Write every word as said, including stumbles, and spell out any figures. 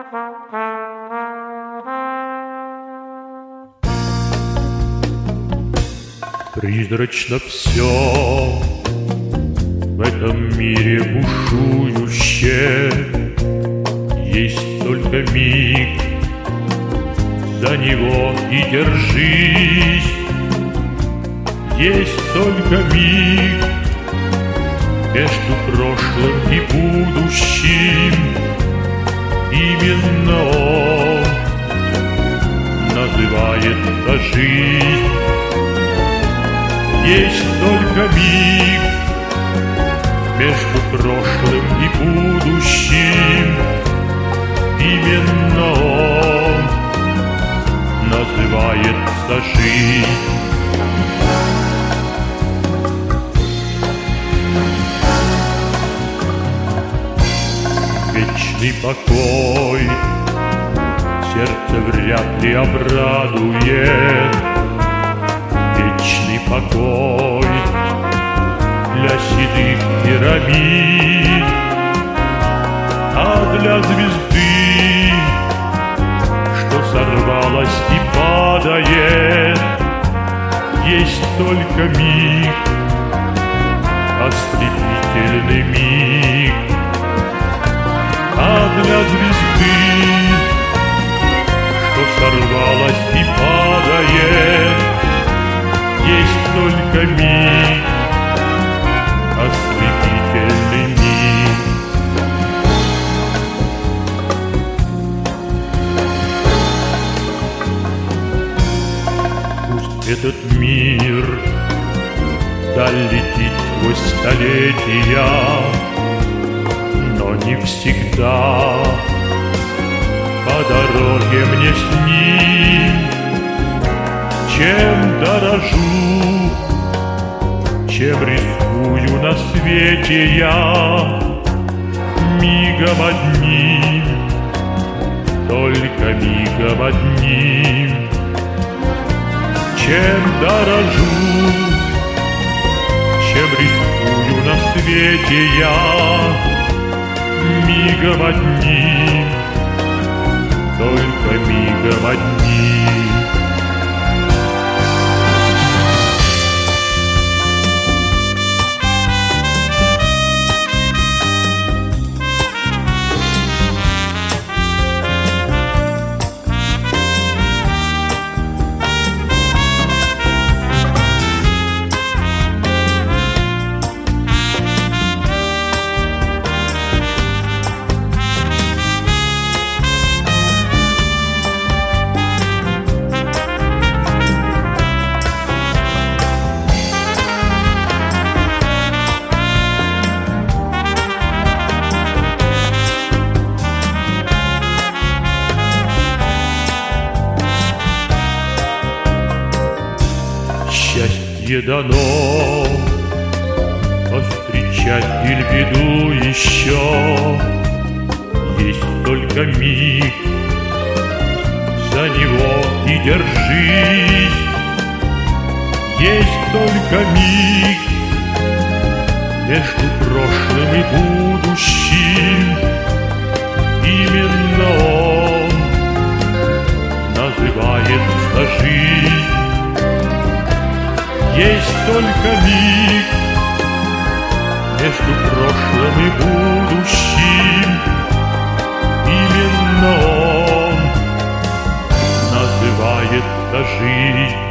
Призрачно все в этом мире бушующее, есть только миг, за него и держись. Есть только миг между прошлым и будущим, именно он называется жизнь. Есть только миг между прошлым и будущим, именно он называется жизнь. Вечный покой сердце вряд ли обрадует, вечный покой для седых пирамид, а для звезды, что сорвалась и падает, есть только миг, ослепительный миг. А для звезды, что сорвалась и падает, есть только миг, ослепительный миг. Пусть этот мир даль летит сквозь столетия, но не всегда по дороге мне с ним. Чем дорожу, чем рискую на свете я, мигом одним, только мигом одним. Чем дорожу, чем рискую на свете я, мигом одним, только мигом одним. Счастье дано, но встречать или беду еще есть только миг, за него и держись. Есть только миг между прошлым и будущим, именно он называется жизнь. Есть только миг между прошлым и будущим, именно он называется жизнь.